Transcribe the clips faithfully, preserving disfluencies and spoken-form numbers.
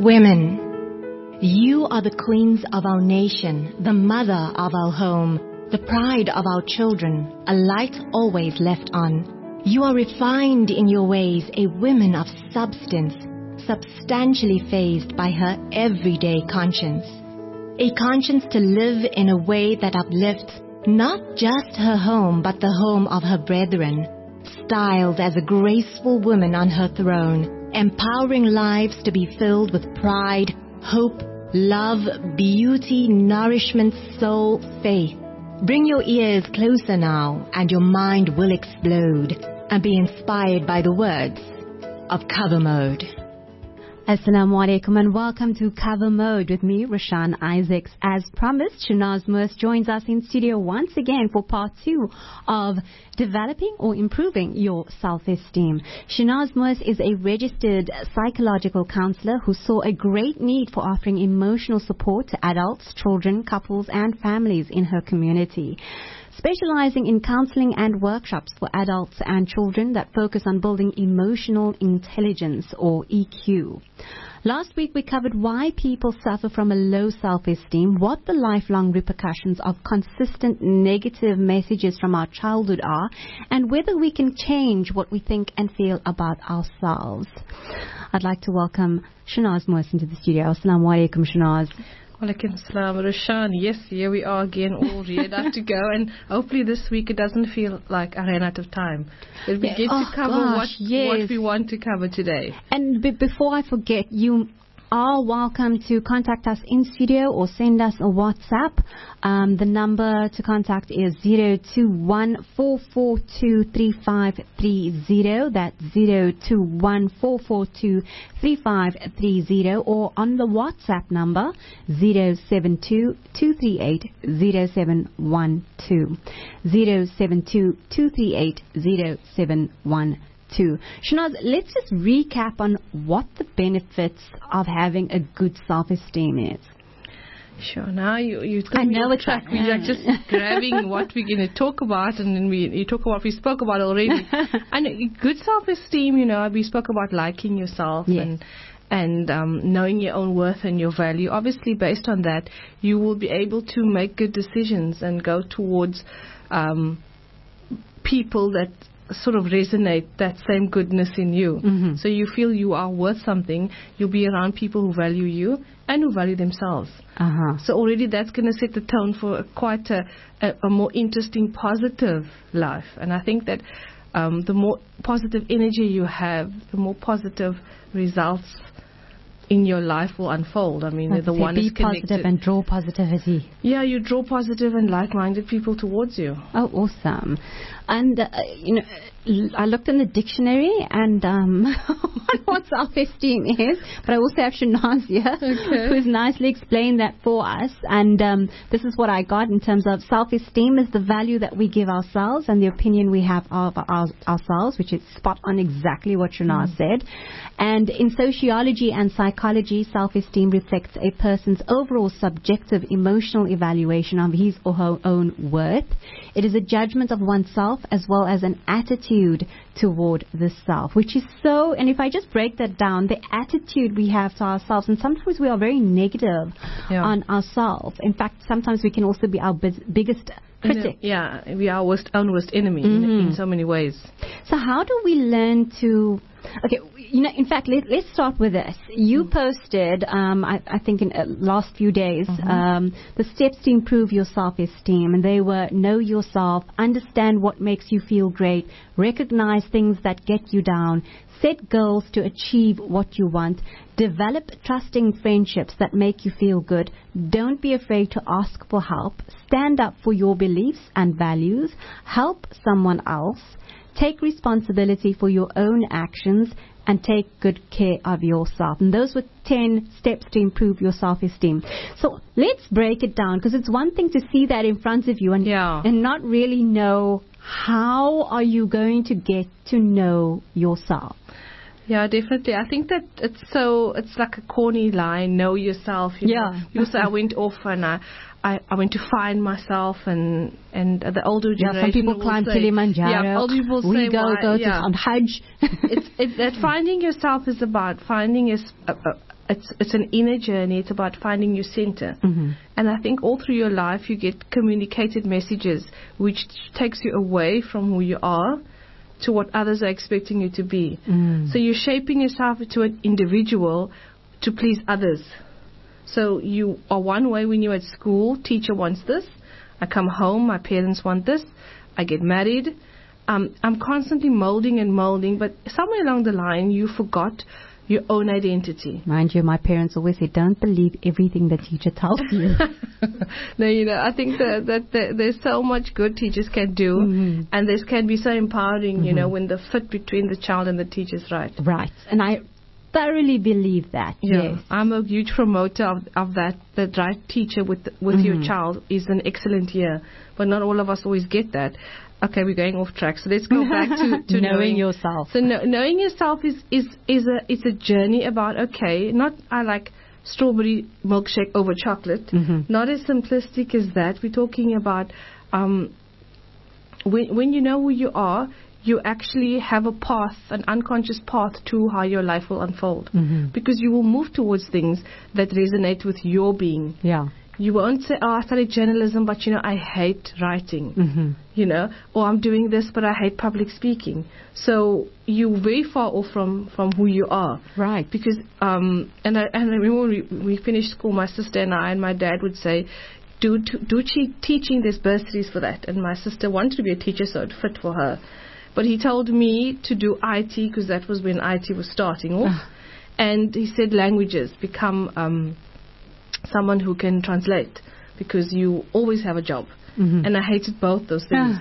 Women, you are the queens of our nation, the mother of our home, the pride of our children, a light always left on. You are refined in your ways, a woman of substance, substantially phased by her everyday conscience. A conscience to live in a way that uplifts not just her home, but the home of her brethren, styled as a graceful woman on her throne, empowering lives to be filled with pride, hope, love, beauty, nourishment, soul, faith. Bring your ears closer now, and your mind will explode and be inspired by the words of Cover Mode. Assalamu alaikum and welcome to Cover Mode with me, Rashan Isaacs. As promised, Shanaz Moose joins us in studio once again for part two of developing or improving your self-esteem. Shanaz Moose is a registered psychological counselor who saw a great need for offering emotional support to adults, children, couples and families in her community, specializing in counseling and workshops for adults and children that focus on building emotional intelligence, or E Q. Last week we covered why people suffer from a low self-esteem, what the lifelong repercussions of consistent negative messages from our childhood are, and whether we can change what we think and feel about ourselves. I'd like to welcome Shanaz Moose into the studio. Assalamu alaikum, Shanaz. Walaikum salam, Rashan. Yes, here we are again, all ready to go, and hopefully this week it doesn't feel like I ran out of time. That we Yeah. get Oh, to cover gosh, what, yes. what we want to cover today. And b- before I forget, you are welcome to contact us in studio or send us a WhatsApp. Um, the number to contact is zero two one four four two three five three zero. That's zero two one four four two three five three zero, or on the WhatsApp number zero seven two two three eight zero seven one two. zero seven two two three eight zero seven one two. Too. Shanaz, let's just recap on what the benefits of having a good self-esteem is. Sure. Now you you I know it's track. like, We're like just grabbing what we're going to talk about, and then we you talk about what we spoke about already. And good self-esteem, you know, we spoke about liking yourself yes. and and um, knowing your own worth and your value. Obviously, based on that, you will be able to make good decisions and go towards um, people that sort of resonate that same goodness in you. Mm-hmm. So you feel you are worth something. You'll be around people who value you and who value themselves. Uh-huh. So already that's going to set the tone for a, quite a, a, a more interesting, positive life. And I think that um, the more positive energy you have, the more positive results in your life will unfold. I mean, the one be is connected. positive and draw positivity. Yeah, you draw positive and like-minded people towards you. Oh, awesome. And, uh, you know, l- I looked in the dictionary and um, what self-esteem is, but I also have Shanaz here, Okay. who's nicely explained that for us. And um, this is what I got in terms of self-esteem is the value that we give ourselves and the opinion we have of our, ourselves, which is spot on exactly what Shanaz mm. said. And in sociology and psychology, self-esteem reflects a person's overall subjective emotional evaluation of his or her own worth. It is a judgment of oneself as well as an attitude toward the self, which is so, and if I just break that down, the attitude we have to ourselves, and sometimes we are very negative yeah. on ourselves. In fact, sometimes we can also be our biz- biggest critic. Yeah, we are our worst, own worst enemy Mm-hmm. in, in so many ways. So how do we learn to... Okay, you know, in fact, let, let's start with this. You mm. posted, um, I, I think in the uh, last few days, mm-hmm. um, the steps to improve your self-esteem. And they were know yourself, understand what makes you feel great, recognize things that get you down, set goals to achieve what you want, develop trusting friendships that make you feel good, don't be afraid to ask for help, stand up for your beliefs and values, help someone else, take responsibility for your own actions, and take good care of yourself. And those were ten steps to improve your self-esteem. So let's break it down, because it's one thing to see that in front of you and, yeah. and not really know how are you going to get to know yourself. Yeah, definitely. I think that it's so, it's like a corny line, know yourself. You yeah. know? People say I went off and I, I, I went to find myself, and, and the older generation. Yeah, some people climb say, Kilimanjaro. Yeah, older people we say, go, why, go yeah. to on Hajj. it's, it, that finding yourself is about finding a, a, it's it's an inner journey. It's about finding your center. Mm-hmm. And I think all through your life you get communicated messages which takes you away from who you are to what others are expecting you to be. Mm. So you're shaping yourself into an individual to please others. So you are one way when you're at school. Teacher wants this. I come home. My parents want this. I get married. Um, I'm constantly molding and molding. But somewhere along the line, you forgot your own identity. Mind you, my parents always say, don't believe everything the teacher tells you. No, you know, I think that, that, that there's so much good teachers can do, mm-hmm. and this can be so empowering, mm-hmm. you know, when the fit between the child and the teacher is right. Right. And I thoroughly believe that. Yeah. Yes. I'm a huge promoter of, of that. The right teacher with with mm-hmm. your child is an excellent year. But not all of us always get that. Okay, we're going off track. So let's go back to, to knowing, knowing yourself. So no, knowing yourself is, is, is a it's a journey about, okay, not I like strawberry milkshake over chocolate. Mm-hmm. Not as simplistic as that. We're talking about um, when, when you know who you are, you actually have a path, an unconscious path to how your life will unfold. Mm-hmm. Because you will move towards things that resonate with your being. Yeah. You won't say, oh, I studied journalism, but, you know, I hate writing. Mm-hmm. You know, or I'm doing this, but I hate public speaking. So you're very far off from, from who you are. Right. Because, um, and I, and I remember when we, we finished school, my sister and I and my dad would say, do, do te- teaching, there's bursaries for that. And my sister wanted to be a teacher, so it fit for her. But he told me to do I T, because that was when I T was starting off. And he said languages, become um, someone who can translate, because you always have a job. Mm-hmm. And I hated both those things.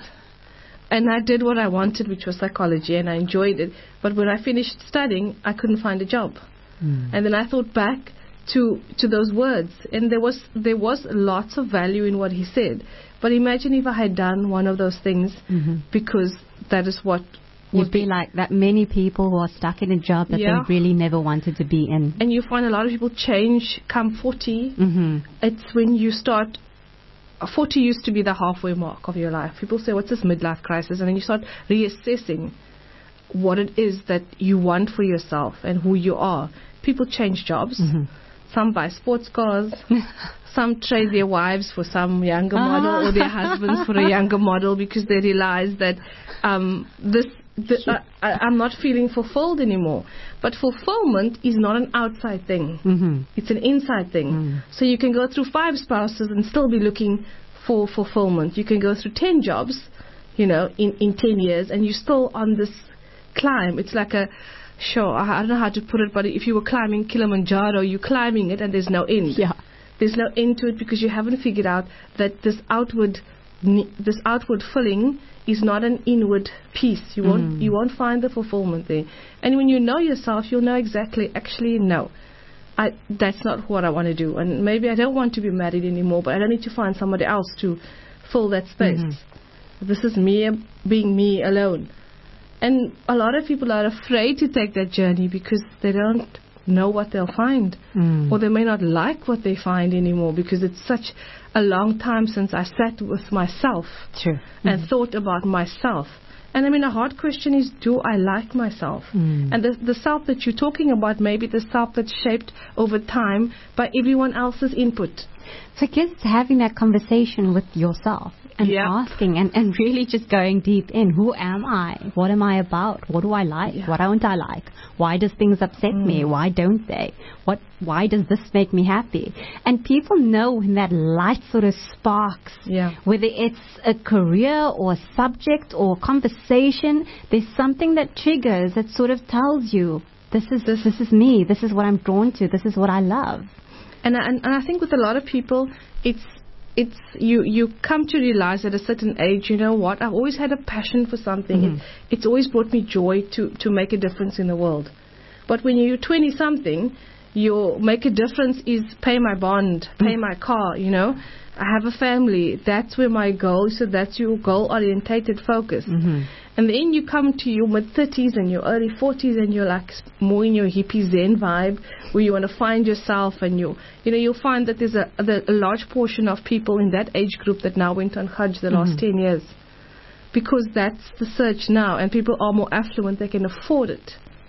And I did what I wanted, which was psychology, and I enjoyed it. But when I finished studying, I couldn't find a job. Mm. And then I thought back to to those words, and there was there was lots of value in what he said. But imagine if I had done one of those things, mm-hmm. because that is what you'd be like that many people who are stuck in a job that yeah. they really never wanted to be in. And you find a lot of people change come forty. Mm-hmm. It's when you start. forty used to be the halfway mark of your life. People say, what's this midlife crisis? And then you start reassessing what it is that you want for yourself and who you are. People change jobs. Mm-hmm. Some buy sports cars. Some trade their wives for some younger model, or their husbands for a younger model, because they realize that um, this the, uh, I, I'm not feeling fulfilled anymore. But fulfillment is not an outside thing. Mm-hmm. It's an inside thing. Mm. So you can go through five spouses and still be looking for fulfillment. You can go through ten jobs, you know, in, in ten years, and you're still on this climb. It's like a, sure, I, I don't know how to put it, but if you were climbing Kilimanjaro, you're climbing it and there's no end. Yeah. There's no end to it, because you haven't figured out that this outward this outward filling is not an inward peace. You mm. won't you won't find the fulfillment there. And when you know yourself, you'll know exactly, actually, no, I, that's not what I want to do. And maybe I don't want to be married anymore, but I don't need to find somebody else to fill that space. Mm-hmm. This is me being me alone. And a lot of people are afraid to take that journey because they don't know what they'll find. Mm. Or they may not like what they find anymore, because it's such a long time since I sat with myself True. and Mm. thought about myself. And I mean, a hard question is, do I like myself? Mm. And the, the self that you're talking about may be the self that's shaped over time by everyone else's input. So I guess it's having that conversation with yourself and yeah. asking and, and really just going deep in. Who am I? What am I about? What do I like? Yeah. What don't I like? Why does things upset mm. me? Why don't they? What? Why does this make me happy? And people know when that light sort of sparks, yeah. whether it's a career or a subject or conversation, there's something that triggers that sort of tells you, this is this, this is me. This is what I'm drawn to. This is what I love. And, and and I think with a lot of people, it's it's you you come to realize at a certain age, you know what, I've always had a passion for something. Mm-hmm. It, it's always brought me joy to, to make a difference in the world. But when you're twenty-something, your make a difference is pay my bond, pay mm-hmm. my car, you know. I have a family. That's where my goal is. So that's your goal-orientated focus. Mm-hmm. And then you come to your mid-thirties and your early forties, and you're like more in your hippie zen vibe, where you want to find yourself, and you, you know, you'll find that there's a, a large portion of people in that age group that now went on Hajj the mm-hmm. last ten years, because that's the search now, and people are more affluent; they can afford it.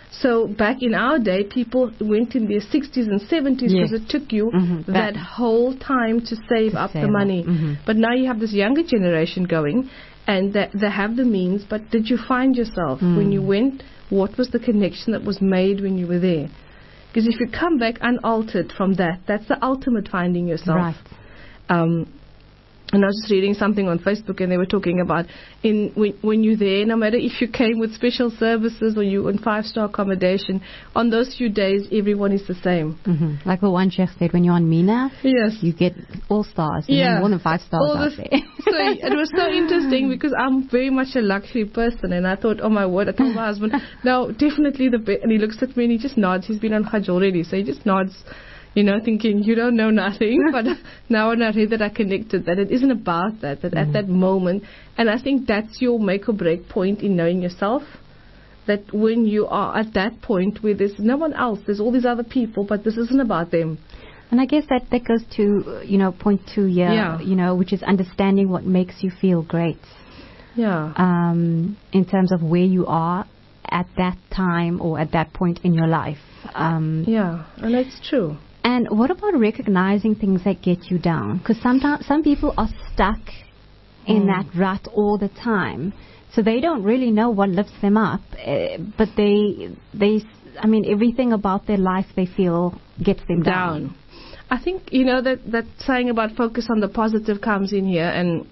So back in our day, people went in their sixties and seventies because Yes. it took you Mhm. that That- whole time to save To up save the up. money. Mhm. But now you have this younger generation going, and they, they have the means, but did you find yourself Mm. when you went? What was the connection that was made when you were there? Because if you come back unaltered from that, that's the ultimate finding yourself. Right. Um, and I was just reading something on Facebook, and they were talking about in when, when you're there, no matter if you came with special services or you in five-star accommodation, on those few days, everyone is the same. hmm Like the one chef said, when you're on Mina, Yes. you get all stars. And Yeah. then more than five stars All out this- there. So it was so interesting because I'm very much a luxury person, and I thought, oh my word, I told my husband, no, definitely the best. And he looks at me and he just nods. He's been on Hajj already, so he just nods, you know, thinking, you don't know nothing. But now when I read that, I connected that it isn't about that, that at that moment, and I think that's your make or break point in knowing yourself. That when you are at that point where there's no one else, there's all these other people, but this isn't about them. And I guess that, that goes to, you know, point two here, Yeah. you know, which is understanding what makes you feel great. Yeah. Um, in terms of where you are at that time or at that point in your life. Um, Yeah, and that's true. And what about recognizing things that get you down? Because sometimes some people are stuck in Mm. that rut all the time, so they don't really know what lifts them up. Uh, but they, they, I mean, everything about their life they feel gets them down. down. I think, you know, that, that saying about focus on the positive comes in here, and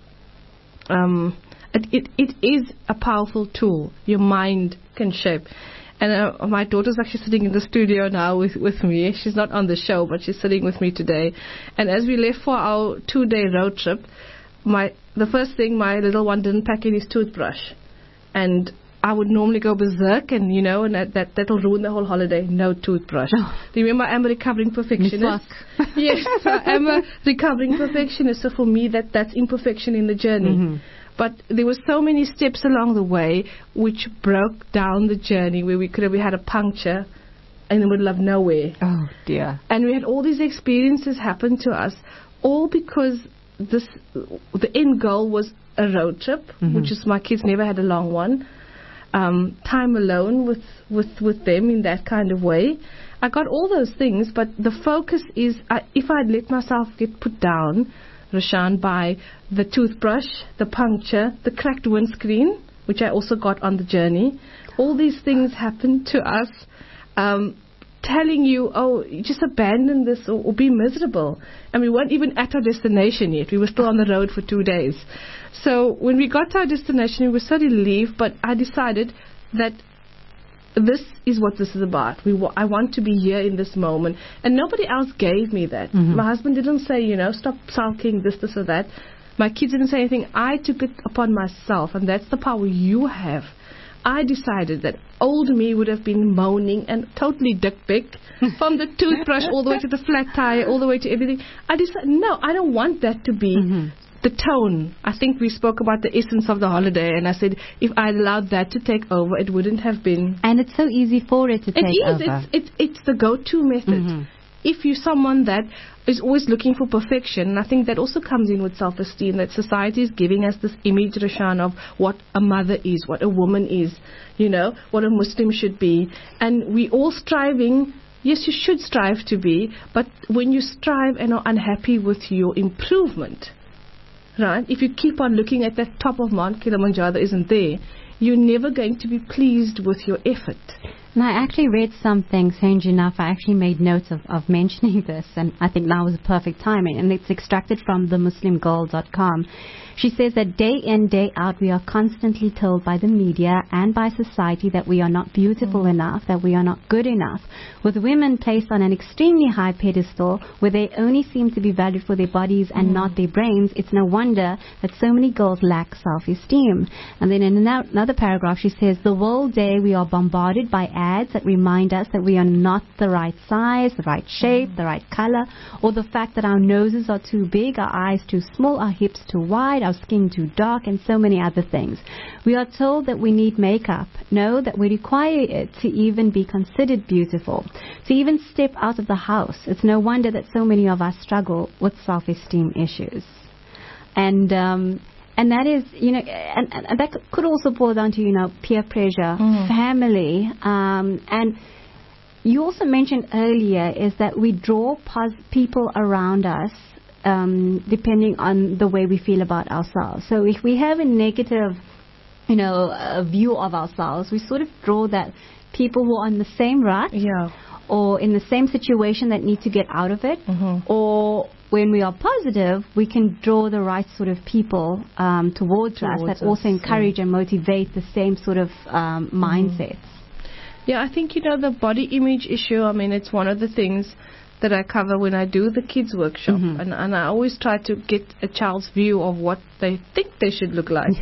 um, it, it, it is a powerful tool your mind can shape. And uh, my daughter's actually sitting in the studio now with, with me. She's not on the show, but she's sitting with me today. And as we left for our two-day road trip, my the first thing, my little one didn't pack in his toothbrush. And I would normally go berserk, and, you know, and that, that, that'll ruin the whole holiday. No toothbrush. Oh. Remember, I'm a recovering perfectionist. Yes, I am a recovering perfectionist. So for me, that, that's imperfection in the journey. Mhm. But there were so many steps along the way which broke down the journey, where we could have we had a puncture in the middle of nowhere. Oh dear. And we had all these experiences happen to us, all because this the end goal was a road trip, Mhm. which is my kids never had a long one. Um, time alone with, with, with them in that kind of way. I got all those things, but the focus is, I, if I'd let myself get put down, Rashan, by the toothbrush, the puncture, the cracked windscreen, which I also got on the journey, all these things happened to us, um, telling you, oh, just abandon this or, or be miserable. And we weren't even at our destination yet. We were still on the road for two days. So when we got to our destination, we were so relieved, but I decided that this is what this is about. We wa- I want to be here in this moment. And nobody else gave me that. Mhm. My husband didn't say, you know, stop sulking, this, this, or that. My kids didn't say anything. I took it upon myself, and that's the power you have. I decided that old me would have been moaning and totally dick-pic from the toothbrush all the way to the flat tire, all the way to everything. I decided, no, I don't want that to be Mhm. the tone. I think we spoke about the essence of the holiday, and I said if I allowed that to take over, it wouldn't have been. And it's so easy for it to It take is. over. It's, it's, it's the go-to method. Mhm. If you're someone that is always looking for perfection, and I think that also comes in with self-esteem, that society is giving us this image, Rashan, of what a mother is, what a woman is, you know, what a Muslim should be. And we all striving, yes, you should strive to be, but when you strive and are unhappy with your improvement, right, if you keep on looking at that top of Mount Kilimanjaro that isn't there, you're never going to be pleased with your effort. And I actually read something, strange enough, I actually made notes of, of mentioning this, and I think now is the perfect timing, and it's extracted from the muslim girl dot com. She says that day in, day out, we are constantly told by the media and by society that we are not beautiful mm. enough, that we are not good enough, with women placed on an extremely high pedestal where they only seem to be valued for their bodies and mm. not their brains. It's no wonder that so many girls lack self-esteem. And then in another paragraph, she says, the whole day we are bombarded by ads that remind us that we are not the right size, the right shape, mm. the right color, or the fact that our noses are too big, our eyes too small, our hips too wide, our skin too dark, and so many other things. We are told that we need makeup, no, that we require it to even be considered beautiful, to even step out of the house. It's no wonder that so many of us struggle with self-esteem issues. And um, And that is, you know, and, and that could also boil down to, you know, peer pressure, Mm. family, um, and you also mentioned earlier is that we draw pos- people around us um, depending on the way we feel about ourselves. So if we have a negative, you know, uh, view of ourselves, we sort of draw that people who are on the same rut Yeah. or in the same situation that need to get out of it, Mhm. or when we are positive, we can draw the right sort of people um, towards, Towards us that us, also yeah. encourage and motivate the same sort of um, mindsets. Yeah, I think, you know, the body image issue, I mean, it's one of the things that I cover when I do the kids workshop. Mhm. And, and I always try to get a child's view of what they think they should look like.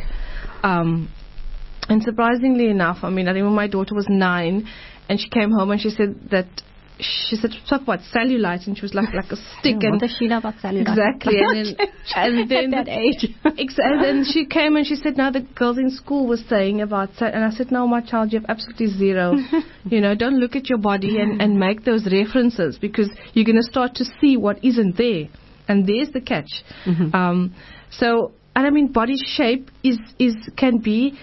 Um, and surprisingly enough, I mean, I remember my daughter was nine and she came home and she said that, she said, talk about cellulite, and she was like, like a stick. Yeah, and what does she know about cellulite? Exactly. And then, and then At that age. Ex- and then she came and she said, now the girls in school were saying about, ce- and I said, no, my child, you have absolutely zero. You know, don't look at your body and, and make those references, because you're going to start to see what isn't there. And there's the catch. Mhm. Um, so, and I mean, body shape is, is, can be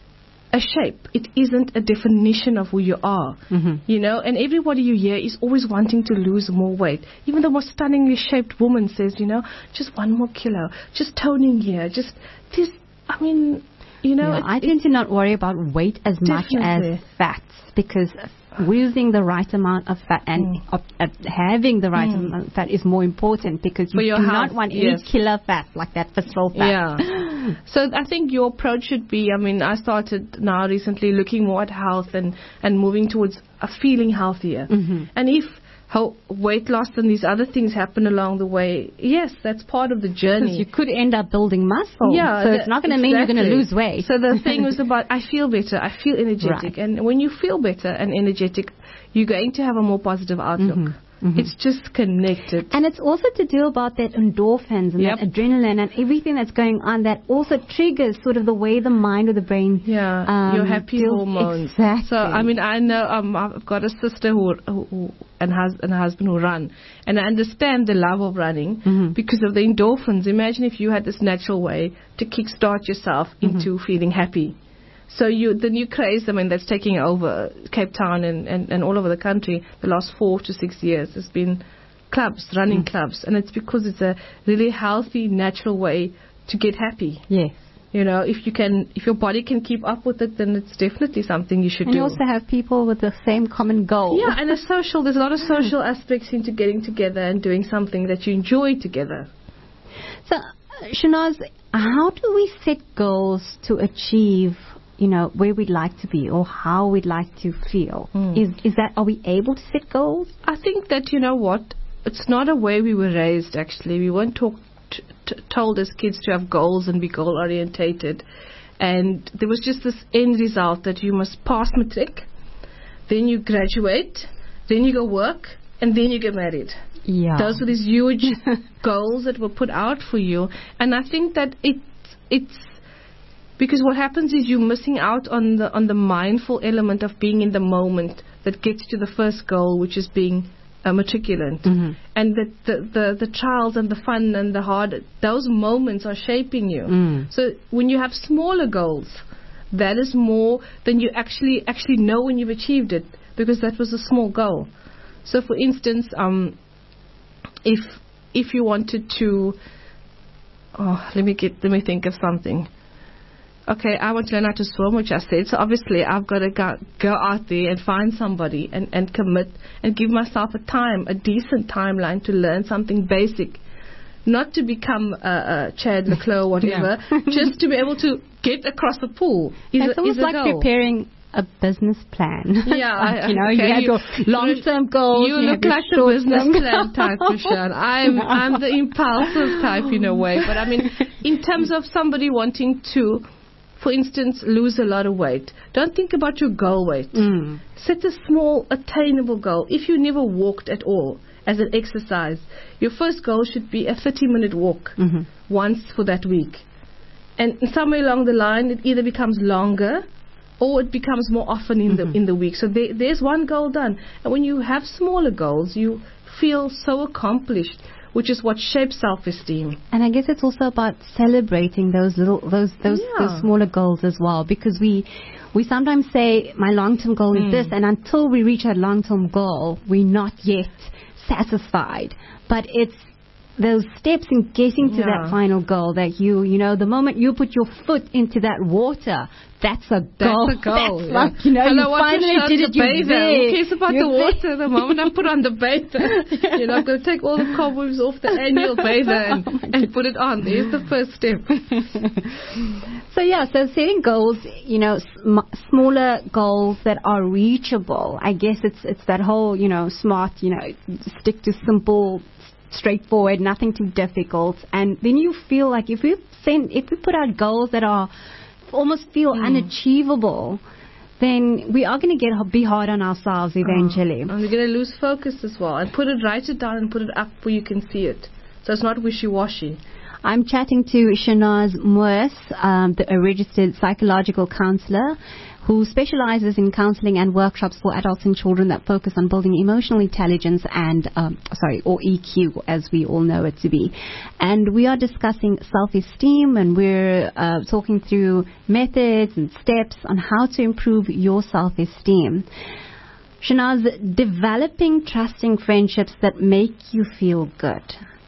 a shape. It isn't a definition of who you are. Mhm. You know, and everybody you hear is always wanting to lose more weight. Even the most stunningly shaped woman says, you know, just one more kilo, just toning here, just this. I mean, you know, Yeah, it's, I tend to not worry about weight as much Definitely. as fats, because losing the right amount of fat and Mm. of, uh, having the right Mm. amount of fat is more important, because you For your do health, not want yes. any killer fat like that visceral fat. Yeah. So I think your approach should be, I mean, I started now recently looking more at health and, and moving towards a feeling healthier. Mhm. And if how weight loss and these other things happen along the way, yes, that's part of the Because journey. you could end up building muscle. Yeah, so the- it's not going to mean you're going to exactly. lose weight. So the thing was about, I feel better, I feel energetic. Right. And when you feel better and energetic, you're going to have a more positive outlook. Mhm, mhm. It's just connected. And it's also to do about that endorphins and Yep. that adrenaline and everything that's going on that also triggers sort of the way the mind or the brain. Yeah, um, your happy deals- hormones. Exactly. So I mean, I know um, I've got a sister who, who, who and, hus- and a husband who run, and I understand the love of running Mhm. because of the endorphins. Imagine if you had this natural way to kickstart yourself Mm-hmm. into feeling happy. So you, the new craze, I mean, that's taking over Cape Town and, and, and all over the country the last four to six years has been clubs, running Mm. clubs, and it's because it's a really healthy, natural way to get happy. Yes. You know, if you can, if your body can keep up with it, then it's definitely something you should And do. you also have people with the same common goal. Yeah, and a social, there's a lot of social aspects into getting together and doing something that you enjoy together. So, uh, Shanaz, how do we set goals to achieve, you know, where we'd like to be or how we'd like to feel? Mm. Is is that, are we able to set goals? I think that, you know what, it's not a way we were raised, actually. We weren't taught, t- t- told as kids to have goals and be goal orientated. And there was just this end result that you must pass matric, then you graduate, then you go work, and then you get married. Yeah. Those were these huge goals that were put out for you. And I think that it, it's because what happens is you're missing out on the on the mindful element of being in the moment that gets you to the first goal, which is being a matriculant. Mhm. And the, the, the, the trials and the fun and the hard, those moments are shaping you. Mm. So when you have smaller goals, that is more than you actually actually know when you've achieved it, because that was a small goal. So for instance, um, if if you wanted to, oh, let me get let me think of something. Okay, I want to learn how to swim, which I said. So obviously, I've got to go, go out there and find somebody and, and commit and give myself a time, a decent timeline to learn something basic. Not to become a, a Chad Leclerc or whatever, just to be able to get across the pool. Is It's a, almost is a like goal. preparing a business plan. Yeah, Like, I- you know, okay, you have you- your long-term goals. You you look have your like the business short-term plan type, Rashaan. I'm I'm the impulsive type in a way, but I mean, in terms of somebody wanting to, for instance, lose a lot of weight, don't think about your goal weight. Mm. Set a small, attainable goal. If you never walked at all as an exercise, your first goal should be a thirty-minute walk Mhm. once for that week. And somewhere along the line, it either becomes longer or it becomes more often in Mhm. the in the week. So there, there's one goal done. And when you have smaller goals, you feel so accomplished which is what shapes self-esteem. And I guess it's also about celebrating those little, those those, Yeah. those smaller goals as well, because we we sometimes say my long-term goal Mm. is this, and until we reach that long-term goal, we're not yet satisfied. But it's those steps in getting to Yeah. that final goal that you, you know, the moment you put your foot into that water, that's a goal. That's a goal. That's yeah. like, you know, Hello, you what finally shirt did to it. You're bathe in? there. Who cares about You're the there. water? The moment I put on the bather, you know, I'm going to take all the cobwebs off the annual bather and, Oh and put it on. There's the first step. So yeah, so setting goals, you know, sm- smaller goals that are reachable. I guess it's it's that whole, you know, smart, you know, stick to simple, straightforward, nothing too difficult. And then you feel like if we send, if we put out goals that are almost feel Mm. unachievable, then we are going to get be hard on ourselves eventually. Oh, and we're going to lose focus as well. And put it, write it down and put it up where you can see it. So it's not wishy-washy. I'm chatting to Shanaz Moers, um, the, a registered psychological counselor who specializes in counseling and workshops for adults and children that focus on building emotional intelligence and, um, sorry, or E Q as we all know it to be. And we are discussing self-esteem, and we're uh, talking through methods and steps on how to improve your self-esteem. Shanaz, developing trusting friendships that make you feel good.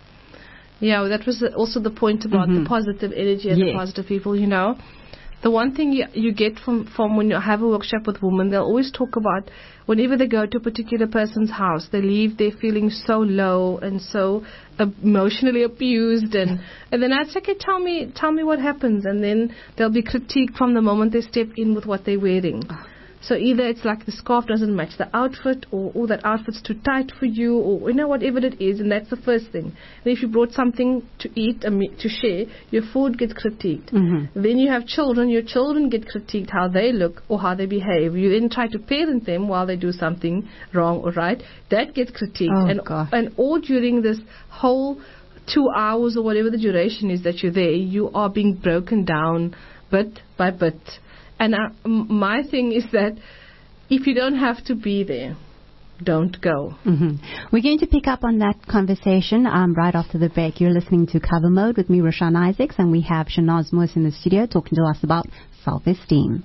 Yeah, well, that was also the point about Mm-hmm. the positive energy and Yes. the positive people, you know. The one thing you, you get from, from when you have a workshop with women, they'll always talk about whenever they go to a particular person's house, they leave there feeling so low and so uh, emotionally abused. And, and then I'd say, okay, tell me, tell me what happens. And then there'll be critique from the moment they step in with what they're wearing. So either it's like the scarf doesn't match the outfit, or oh, that outfit's too tight for you, or you know, whatever it is, and that's the first thing. And if you brought something to eat, I mean, to share, your food gets critiqued. Mm-hmm. Then you have children, your children get critiqued how they look or how they behave. You then try to parent them while they do something wrong or right. That gets critiqued. Oh, and, gosh. and all during this whole two hours or whatever the duration is that you're there, you are being broken down bit by bit. And uh, m- my thing is that if you don't have to be there, don't go. Mm-hmm. We're going to pick up on that conversation um, right after the break. You're listening to Cover Mode with me, Rashan Isaacs, and we have Shanaz Moers in the studio talking to us about self-esteem.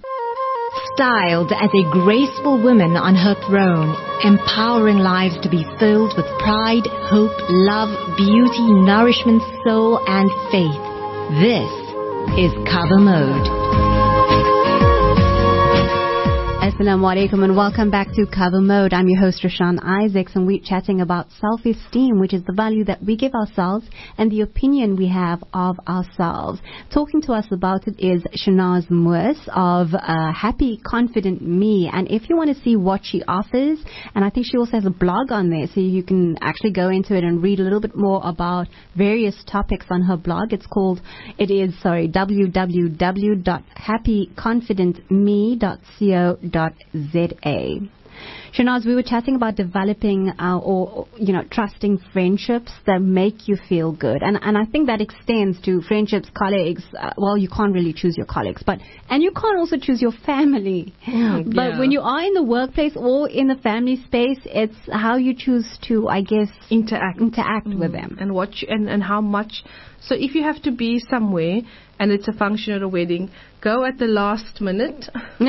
Styled as a graceful woman on her throne, empowering lives to be filled with pride, hope, love, beauty, nourishment, soul, and faith. This is Cover Mode. Assalamu alaikum and welcome back to Cover Mode. I'm your host Rashan Isaacs, and we're chatting about self-esteem, which is the value that we give ourselves and the opinion we have of ourselves. Talking to us about it is Shanaz Moers of uh, Happy Confident Me, and if you want to see what she offers, and I think she also has a blog on there, so you can actually go into it and read a little bit more about various topics on her blog. It's called, it is, sorry, w w w dot happy confident me dot co dot z a. Shanaz, we were chatting about developing uh, or, you know, trusting friendships that make you feel good. And and I think that extends to friendships, colleagues. Uh, well, you can't really choose your colleagues, but, and you can't also choose your family. Mm, but yeah. when you are in the workplace or in the family space, it's how you choose to, I guess, Interact. interact Mm. with them. And what you, and, and how much. So if you have to be somewhere and it's a function or a wedding, go at the last minute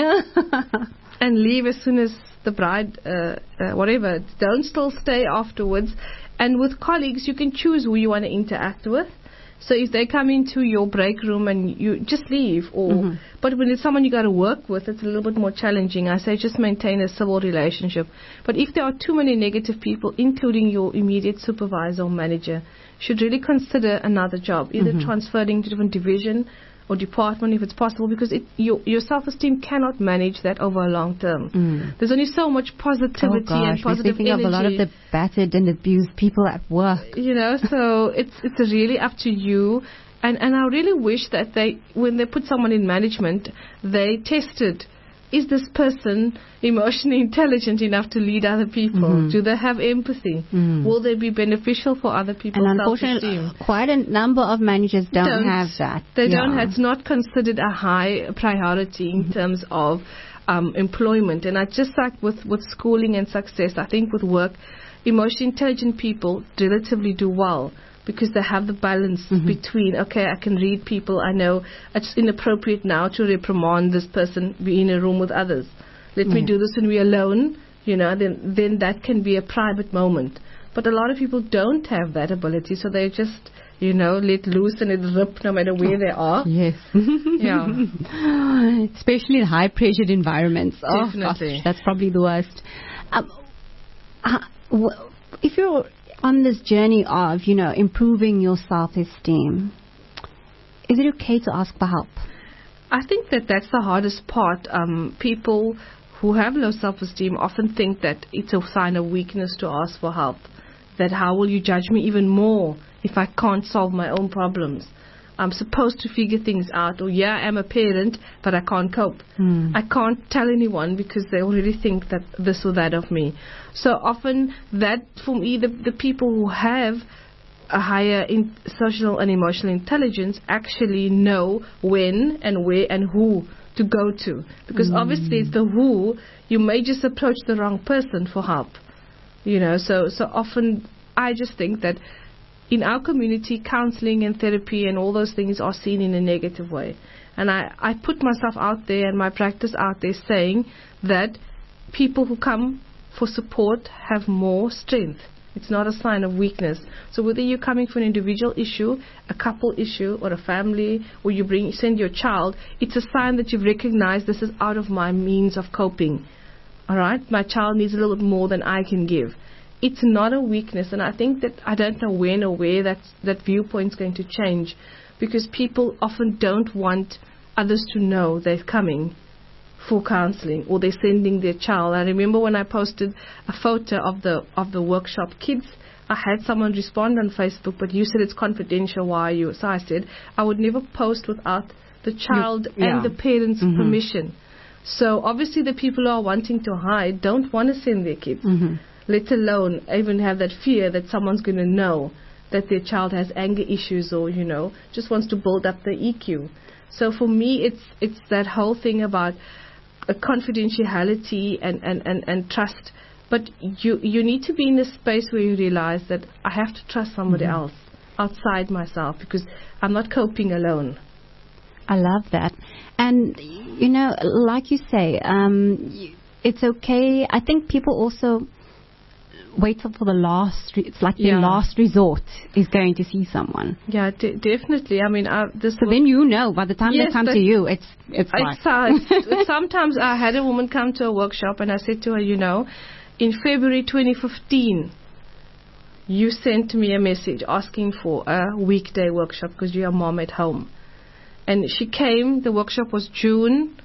and leave as soon as the bride, uh, uh, whatever. Don't still stay afterwards. And with colleagues, you can choose who you want to interact with. So if they come into your break room and you just leave, or Mm-hmm. but when it's someone you got to work with, it's a little bit more challenging. I say just maintain a civil relationship. But if there are too many negative people, including your immediate supervisor or manager, should really consider another job, either Mm-hmm. transferring to a different division or department if it's possible, because it, your, your self-esteem cannot manage that over a long term. Mm. There's only so much positivity Oh gosh, and positive we're thinking energy. of a lot of the battered and abused people at work. You know, so it's it's really up to you. And and I really wish that they, when they put someone in management, they tested, is this person emotionally intelligent enough to lead other people? Mm-hmm. Do they have empathy? Mm. Will they be beneficial for other people's And self-esteem? unfortunately, quite a number of managers don't, have that. They Yeah. don't. It's not considered a high priority in terms of um, employment. And I just like with, with schooling and success, I think with work, emotionally intelligent people relatively do well because they have the balance mm-hmm. between, okay, I can read people, I know it's inappropriate now to reprimand this person, be in a room with others. Let mm-hmm. me do this when we're alone, you know, then, then that can be a private moment. But a lot of people don't have that ability, so they just, you know, let loose and it rip no matter where they are. Yes. Yeah. Especially in high-pressured environments. Definitely. Oh, gosh, that's probably the worst. Um, uh, w- if you're on this journey of, you know, improving your self-esteem, is it okay to ask for help? I think that that's the hardest part. Um, people who have low self-esteem often think that it's a sign of weakness to ask for help. That how will you judge me even more if I can't solve my own problems? I'm supposed to figure things out. Or, yeah, I'm a parent, but I can't cope. Mm. I can't tell anyone because they already think that this or that of me. So often that, for me, the, the people who have a higher in social and emotional intelligence actually know when and where and who to go to. Because mm. obviously it's the who, you may just approach the wrong person for help. You know, so, so often I just think that in our community, counseling and therapy and all those things are seen in a negative way. And I, I put myself out there and my practice out there saying that people who come for support have more strength. It's not a sign of weakness. So whether you're coming for an individual issue, a couple issue, or a family, or you bring send your child, it's a sign that you've recognized this is out of my means of coping. All right, my child needs a little bit more than I can give. It's not a weakness, and I think that I don't know when or where that that viewpoint's going to change, because people often don't want others to know they're coming for counseling or they're sending their child. I remember when I posted a photo of the of the workshop kids, I had someone respond on Facebook, but you said it's confidential. Why are you? So I said I would never post without the child you, yeah. and the parents' mm-hmm. permission. So obviously the people who are wanting to hide don't want to send their kids, mm-hmm. let alone even have that fear that someone's going to know that their child has anger issues or, you know, just wants to build up their E Q. So for me, it's it's that whole thing about a confidentiality and, and, and, and trust. But you, you need to be in a space where you realize that I have to trust somebody mm-hmm. else outside myself because I'm not coping alone. I love that. And, you know, like you say, um, it's okay. I think people also wait till for the last, re- it's like yeah. the last resort is going to see someone. Yeah, d- definitely. I mean, uh, this. So then you know, by the time yes, they come to you, it's it's like. It's, sometimes I had a woman come to a workshop and I said to her, you know, in February twenty fifteen, you sent me a message asking for a weekday workshop because you're a mom at home. And she came, the workshop was June,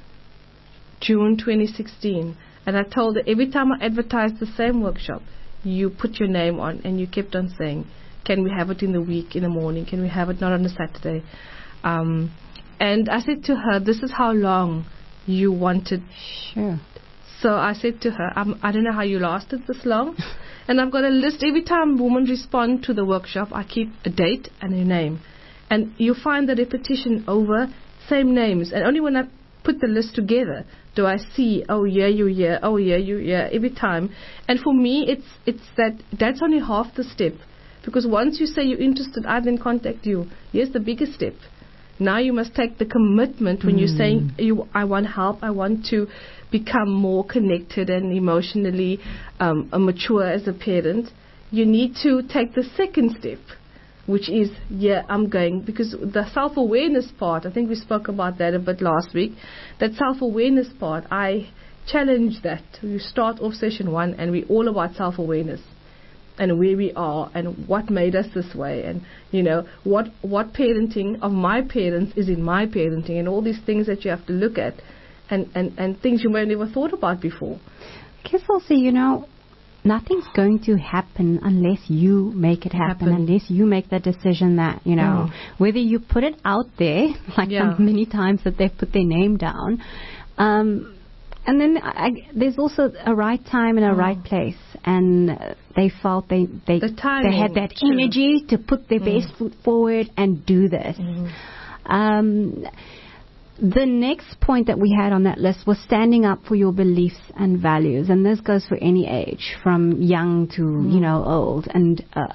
June twenty sixteen. And I told her every time I advertised the same workshop, you put your name on and you kept on saying, can we have it in the week, in the morning? Can we have it not on a Saturday? Um, and I said to her, this is how long you wanted. Sure. So I said to her, um, I don't know how you lasted this long. And I've got a list. Every time women respond to the workshop, I keep a date and a name. And you find the repetition over same names. And only when I put the list together do I see, oh, yeah, you, yeah, oh, yeah, you, yeah, every time. And for me, it's it's that that's only half the step. Because once you say you're interested, I then contact you. Here's the biggest step. Now you must take the commitment when mm. you're saying, you, I want help, I want to become more connected and emotionally um, mature as a parent. You need to take the second step, which is, yeah, I'm going, because the self-awareness part, I think we spoke about that a bit last week, that self-awareness part, I challenge that. You start off session one and we're all about self-awareness and where we are and what made us this way and, you know, what, what parenting of my parents is in my parenting and all these things that you have to look at and, and, and things you may have never thought about before. I guess also, you know, nothing's going to happen unless you make it happen, happen. unless you make that decision that, you know, mm. whether you put it out there, like yeah. the many times that they've put their name down. Um, and then I, there's also a right time and a mm. right place. And uh, they felt they they, the timing, they had that true. energy to put their mm. best foot forward and do this. Mm. Um, the next point that we had on that list was standing up for your beliefs and values. And this goes for any age, from young to, mm. you know, old. And uh,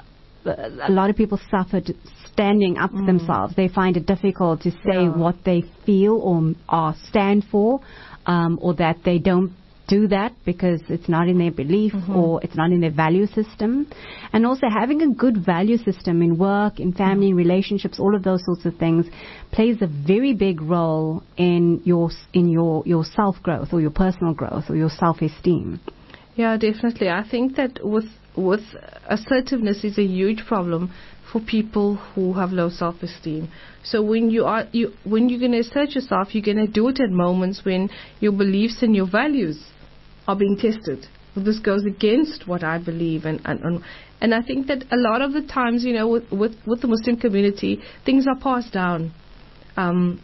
a lot of people suffered standing up mm. for themselves. They find it difficult to say yeah. what they feel or, or stand for, um, or that they don't do that because it's not in their belief mm-hmm. or it's not in their value system. And also having a good value system in work, in family, mm-hmm. relationships, all of those sorts of things plays a very big role in your in your, your self-growth or your personal growth or your self-esteem. Yeah, definitely. I think that with with assertiveness is a huge problem for people who have low self-esteem. So when you are you when you're going to assert yourself, you're going to do it at moments when your beliefs and your values are being tested. Well, this goes against what I believe, and, and and and I think that a lot of the times, you know, with with, with the Muslim community, things are passed down. Um,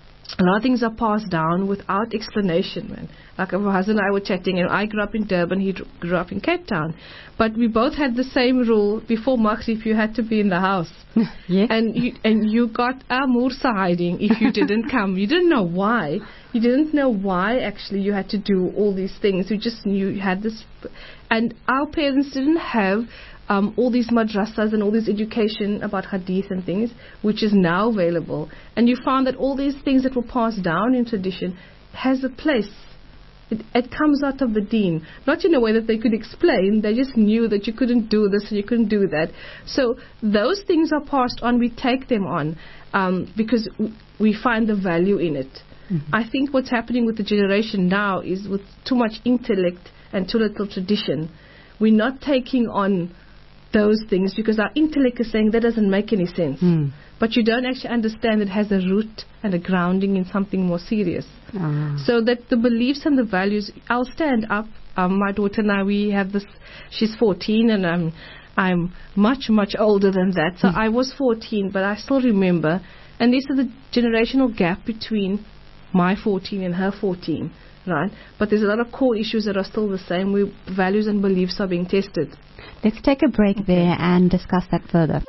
a lot of things are passed down without explanation, man. Like my husband and I were chatting, and I grew up in Durban, he grew up in Cape Town. But we both had the same rule before Magrieb, you had to be in the house. Yes. And you, and you got a Mursa hiding if you didn't come. You didn't know why. You didn't know why actually you had to do all these things. You just knew you had this. And our parents didn't have Um, all these madrasas and all this education about hadith and things, which is now available. And you found that all these things that were passed down in tradition has a place. It, it comes out of the deen. Not in a way that they could explain. They just knew that you couldn't do this and you couldn't do that. So those things are passed on. We take them on um, because w- we find the value in it. Mm-hmm. I think what's happening with the generation now is with too much intellect and too little tradition. We're not taking on those things because our intellect is saying that doesn't make any sense. Mm. But you don't actually understand it has a root and a grounding in something more serious. Ah. So that the beliefs and the values, I'll stand up. Um, my daughter now, we have this, she's fourteen and I'm, I'm much, much older than that. So mm. I was fourteen, but I still remember. And this is the generational gap between my fourteen and her fourteen, right? But there's a lot of core issues that are still the same where values and beliefs are being tested. Let's take a break okay. there and discuss that further.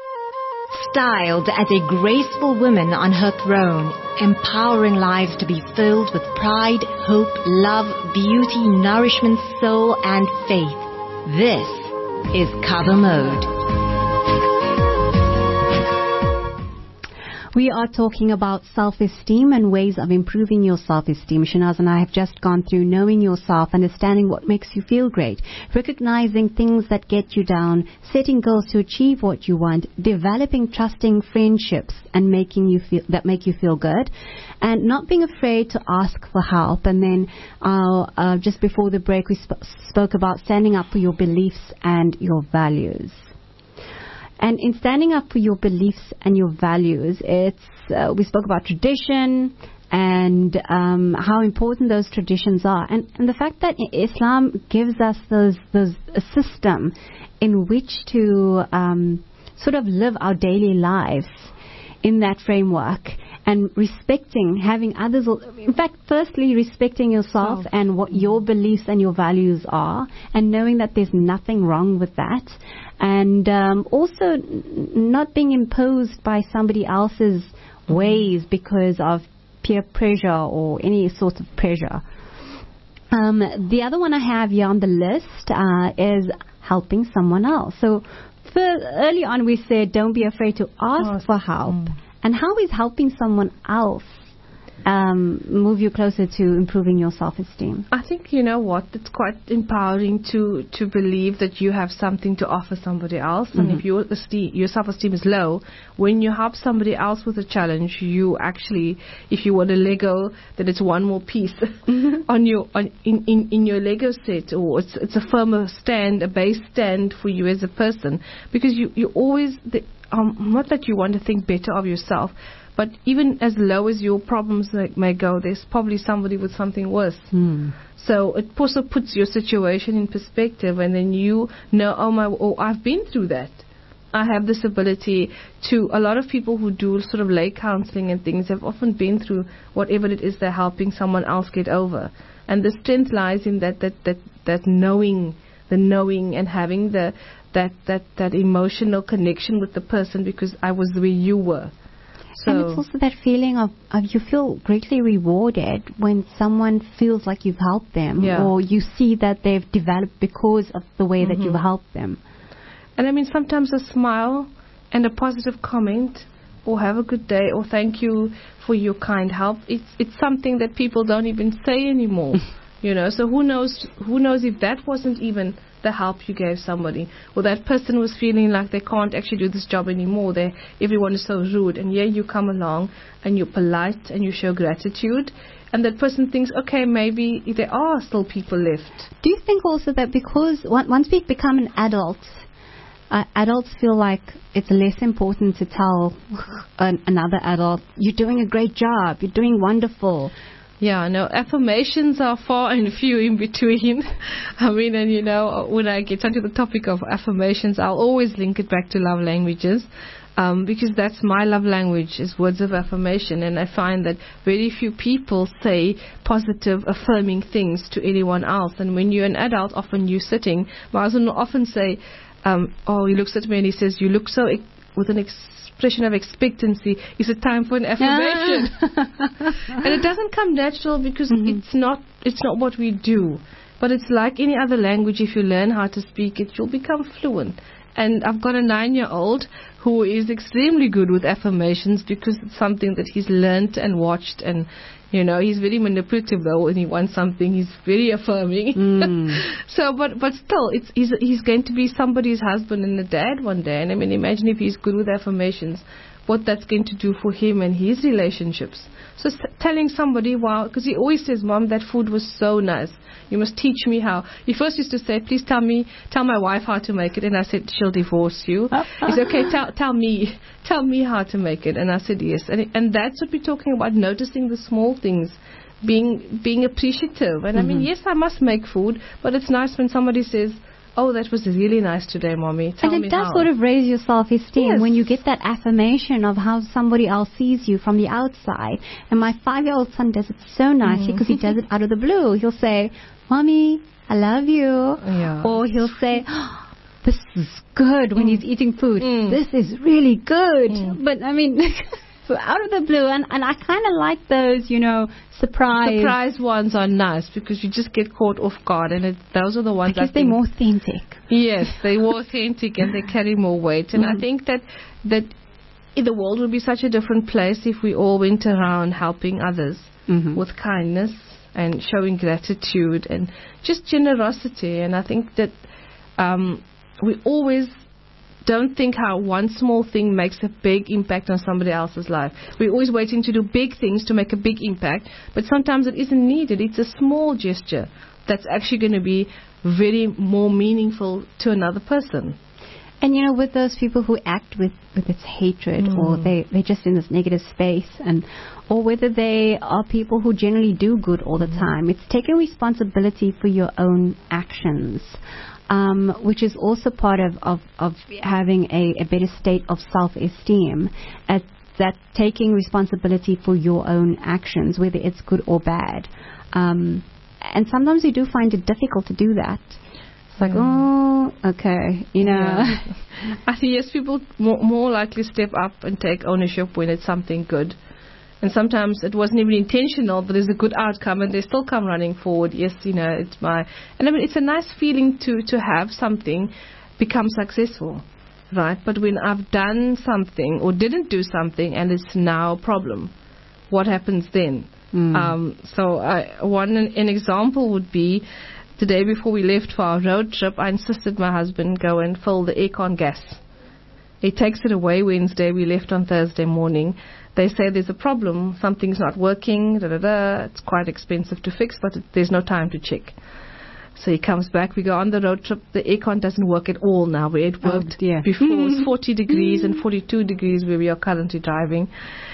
Styled as a graceful woman on her throne, empowering lives to be filled with pride, hope, love, beauty, nourishment, soul, and faith. This is Cover Mode. We are talking about self-esteem and ways of improving your self-esteem. Shanaz and I have just gone through knowing yourself, understanding what makes you feel great, recognizing things that get you down, setting goals to achieve what you want, developing trusting friendships and making you feel that make you feel good, and not being afraid to ask for help. And then uh, uh, just before the break, we sp- spoke about standing up for your beliefs and your values. And in standing up for your beliefs and your values, it's uh, we spoke about tradition and um, how important those traditions are, and, and the fact that Islam gives us those those a system in which to um, sort of live our daily lives in that framework, and respecting, having others, in fact, firstly, respecting yourself oh. and what your beliefs and your values are, and knowing that there's nothing wrong with that, and um, also n- not being imposed by somebody else's mm-hmm. ways because of peer pressure or any sort of pressure. Um, the other one I have here on the list uh, is helping someone else. So for, early on we said don't be afraid to ask oh, for help. Mm. And how is helping someone else um, move you closer to improving your self-esteem? I think, you know what, it's quite empowering to, to believe that you have something to offer somebody else. Mm-hmm. And if your, esteem, your self-esteem is low, when you help somebody else with a challenge, you actually, if you want a Lego, then it's one more piece mm-hmm. on your on, in, in, in your Lego set, or it's, it's a firmer stand, a base stand for you as a person. Because you, you always... The, Um, not that you want to think better of yourself, but even as low as your problems may go, there's probably somebody with something worse. Mm. So it also puts your situation in perspective, and then you know, oh my, oh, I've been through that. I have this ability to. A lot of people who do sort of lay counseling and things have often been through whatever it is they're helping someone else get over, and the strength lies in that that that that knowing, the knowing, and having the. That, that that emotional connection with the person, because I was the way you were. So, and it's also that feeling of, of you feel greatly rewarded when someone feels like you've helped them, yeah. or you see that they've developed because of the way mm-hmm. that you've helped them. And I mean, sometimes a smile and a positive comment, or have a good day, or thank you for your kind help, it's it's something that people don't even say anymore. You know, so who knows who knows if that wasn't even the help you gave somebody, or that person was feeling like they can't actually do this job anymore. They everyone is so rude, and here you come along and you're polite and you show gratitude, and that person thinks, okay, maybe there are still people left. Do you think also that because once we become an adult, uh, adults feel like it's less important to tell an, another adult, you're doing a great job, you're doing wonderful? Yeah, no, affirmations are far and few in between. I mean, and you know, when I get onto the topic of affirmations, I'll always link it back to love languages, um, because that's my love language, is words of affirmation. And I find that very few people say positive, affirming things to anyone else. And when you're an adult, often you're sitting, my husband will often say, um, oh, he looks at me and he says, you look so, ex- with an ex- expression of expectancy, is it time for an affirmation? And it doesn't come natural because mm-hmm. it's not it's not what we do. But it's like any other language. If you learn how to speak it, you'll become fluent. And I've got a nine-year-old who is extremely good with affirmations because it's something that he's learnt and watched. And, you know, he's very manipulative, though. When he wants something, he's very affirming. Mm. so, but but still, it's he's, he's going to be somebody's husband and a dad one day. And, I mean, imagine if he's good with affirmations, what that's going to do for him and his relationships. So s- telling somebody, wow, because he always says, Mom, that food was so nice. You must teach me how. He first used to say, please tell me, tell my wife how to make it. And I said, she'll divorce you. He said, okay, tell, tell me, tell me how to make it. And I said, yes. And, and that's what we're talking about, noticing the small things, being being appreciative. And mm-hmm. I mean, yes, I must make food, but it's nice when somebody says, oh, that was really nice today, Mommy. Tell and me it does how. sort of raise your self-esteem yes. when you get that affirmation of how somebody else sees you from the outside. And my five-year-old son does it so nicely because mm-hmm. he does it out of the blue. He'll say, Mommy, I love you. Yeah. Or he'll say, oh, this is good when mm. he's eating food. Mm. This is really good. Mm. But, I mean, so out of the blue. And, and I kind of like those, you know, surprise. Surprise ones are nice because you just get caught off guard. And it, those are the ones because I they're think, more authentic. Yes, they're more authentic and they carry more weight. And mm. I think that that the world would be such a different place if we all went around helping others mm-hmm. with kindness and showing gratitude and just generosity. And I think that um, we always don't think how one small thing makes a big impact on somebody else's life. We're always waiting to do big things to make a big impact, but sometimes it isn't needed. It's a small gesture that's actually going to be very more meaningful to another person. And, you know, with those people who act with, with this hatred mm. or they, they're just in this negative space, and or whether they are people who generally do good all the mm. time, it's taking responsibility for your own actions, um, which is also part of, of, of having a, a better state of self-esteem, at that taking responsibility for your own actions, whether it's good or bad. Um, and sometimes we do find it difficult to do that. Like, oh, okay, you know. Yeah. I think, yes, people more, more likely step up and take ownership when it's something good. And sometimes it wasn't even intentional, but there's a good outcome and they still come running forward. Yes, you know, it's my... And I mean, it's a nice feeling to, to have something become successful, right? But when I've done something or didn't do something and it's now a problem, what happens then? Mm. Um, so I, one an example would be... The day before we left for our road trip, I insisted my husband go and fill the aircon gas. He takes it away Wednesday. We left on Thursday morning. They say there's a problem. Something's not working. Da, da, da. It's quite expensive to fix, but it, there's no time to check. So he comes back. We go on the road trip. The aircon doesn't work at all now. Where it worked oh, before it was forty degrees and forty-two degrees where we are currently driving.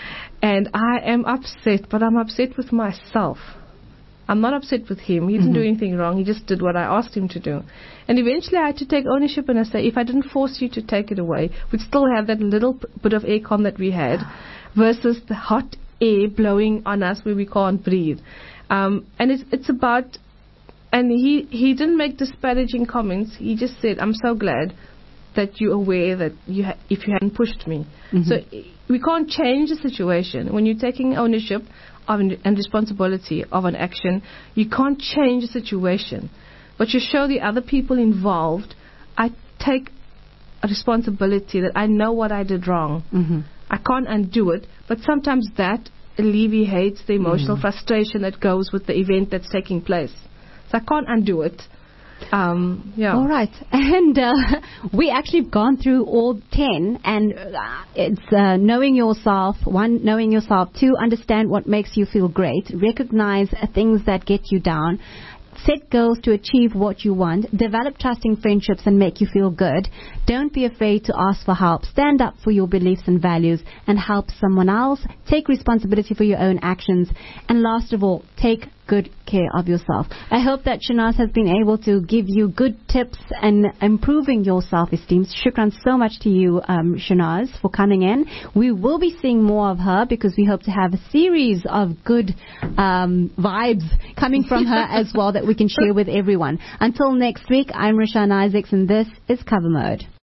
And I am upset, but I'm upset with myself. I'm not upset with him. He didn't mm-hmm. do anything wrong. He just did what I asked him to do. And eventually I had to take ownership and I say, if I didn't force you to take it away, we'd still have that little p- bit of aircon that we had versus the hot air blowing on us where we can't breathe. Um, and it's, it's about, and he, he didn't make disparaging comments. He just said, I'm so glad that you're aware that you ha- if you hadn't pushed me. Mm-hmm. So we can't change the situation. When you're taking ownership of an, and responsibility of an action, you can't change the situation. But you show the other people involved, I take a responsibility that I know what I did wrong. Mm-hmm. I can't undo it, but sometimes that alleviates the emotional Mm. frustration that goes with the event that's taking place. So I can't undo it. Um, yeah. All right. And uh, we actually have gone through all ten, and uh, it's uh, knowing yourself, one, knowing yourself, two, understand what makes you feel great, recognize uh, things that get you down, set goals to achieve what you want, develop trusting friendships and make you feel good. Don't be afraid to ask for help. Stand up for your beliefs and values and help someone else. Take responsibility for your own actions. And last of all, take good care of yourself. I hope that Shanaz has been able to give you good tips and improving your self-esteem. Shukran so much to you, um, Shanaz, for coming in. We will be seeing more of her because we hope to have a series of good um, vibes coming from her as well that we can share with everyone. Until next week, I'm Rashan Isaacs and this is Cover Mode.